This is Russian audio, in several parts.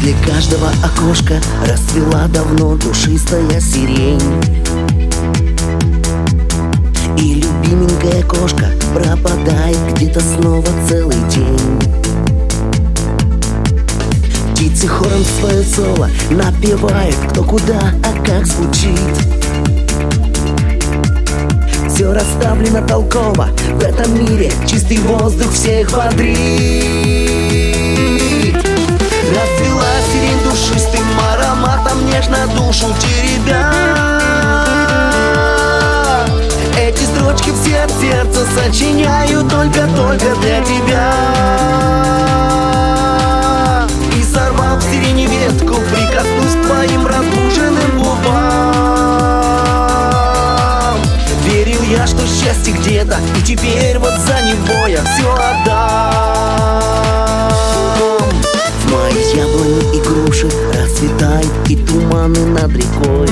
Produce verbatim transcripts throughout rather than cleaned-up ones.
Возле каждого окошка расцвела давно душистая сирень. И любименькая кошка пропадает где-то снова целый день. Птицы хором свое соло напевают, кто куда, а как звучит. Все расставлено толково, в этом мире чистый воздух всех бодрит. Расцвела сирень душистым ароматом, нежно душу теребя. Эти строчки все от сердца сочиняю только-только для тебя. И сорвав в сирени ветку, прикоснусь к твоим разбуженным губам. Верил я, что счастье где-то, и теперь вот за него я все отдам. В мае яблони и груши расцветают, и туманы над рекой.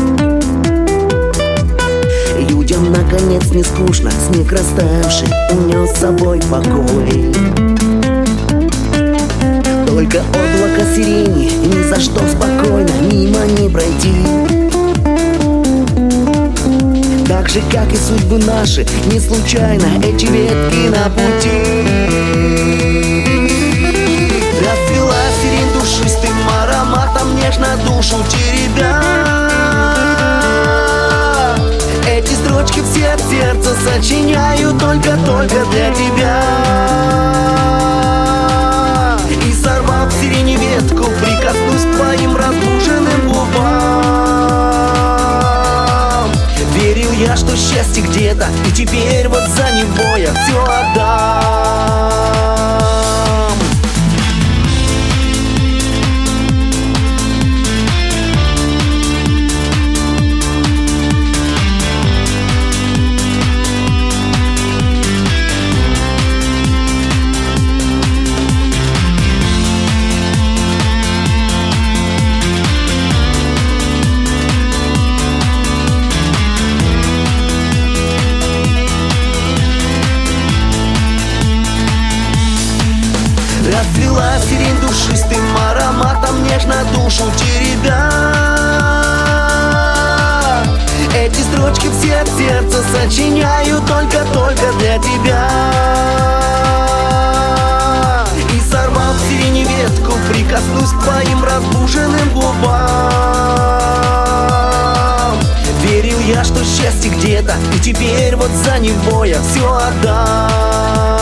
Людям наконец не скучно, снег растаявший унес с собой покой. Только облако сирени ни за что спокойно мимо не пройти. Так же, как и судьбы наши, не случайно эти ветки на пути. Расцвела сирень душистым ароматом, нежно душу теребя. Эти строчки все от сердца сочиняю только-только для тебя. И сорвав в сирени ветку, прикоснусь к твоим разбуженным губам. Верил я, что счастье где-то, и теперь вот за него я все отдам. Расцвела сирень душистым ароматом, нежно душу теребя. Эти строчки все от сердца сочиняю только-только для тебя. И сорвав в сирени ветку, прикоснусь к твоим разбуженным губам. Верил я, что счастье где-то, и теперь вот за него я все отдам.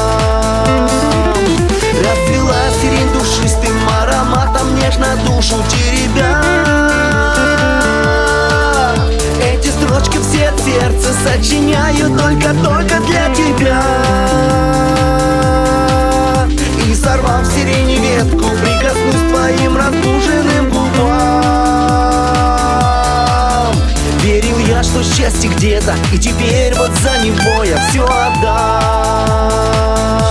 Расцвела сирень душистым ароматом, нежно душу теребя. Эти строчки все от сердца сочиняю только-только для тебя. И сорвав в сирени ветку, прикоснусь к твоим разбуженным губам. Верил я, что счастье где-то, и теперь вот за него я все отдам.